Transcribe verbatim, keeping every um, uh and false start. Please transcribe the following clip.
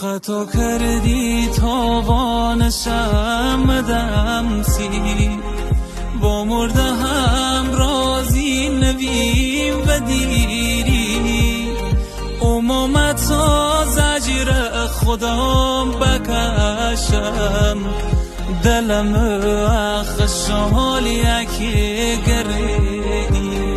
خطا کردی تاوانشم مدمسی با مرده هم رازی نویم و دیری امامت تا زجر خودم بکشم دلم اخ شمال یکی گردی